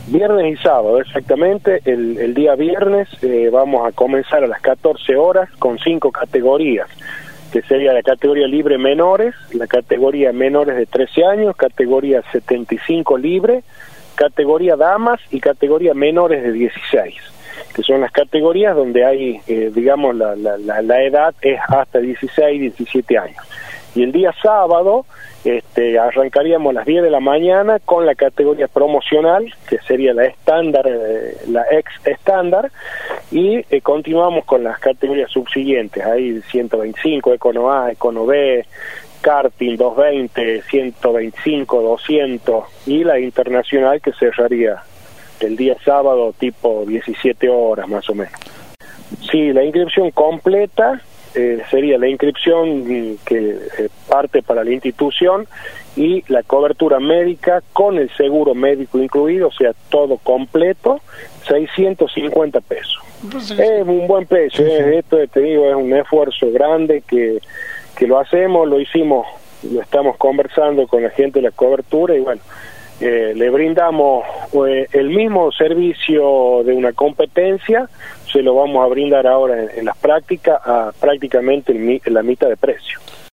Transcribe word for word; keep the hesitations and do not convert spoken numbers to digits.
Viernes y sábado, exactamente. El, el día viernes eh, vamos a comenzar a las catorce horas con cinco categorías, que sería la categoría libre menores, la categoría menores de trece años, categoría setenta y cinco libre, categoría damas y categoría menores de dieciséis, que son las categorías donde hay, eh, digamos, la, la, la, la edad es hasta dieciséis, diecisiete años. Y el día sábado este, arrancaríamos a las diez de la mañana con la categoría promocional, que sería la estándar, eh, la ex estándar, y eh, continuamos con las categorías subsiguientes, ahí ciento veinticinco, Econo A, Econo B, karting doscientos veinte, ciento veinticinco, doscientos, y la internacional que cerraría el día sábado tipo diecisiete horas más o menos. Sí, la inscripción completa eh, sería la inscripción que eh, parte para la institución y la cobertura médica con el seguro médico incluido, o sea, todo completo, seiscientos cincuenta pesos. Es un buen precio, eh, esto te digo, es un esfuerzo grande que, que lo hacemos, lo hicimos, lo estamos conversando con la gente de la cobertura y bueno, Eh, le brindamos eh, el mismo servicio de una competencia, se lo vamos a brindar ahora en, en las prácticas a prácticamente el, la mitad de precio.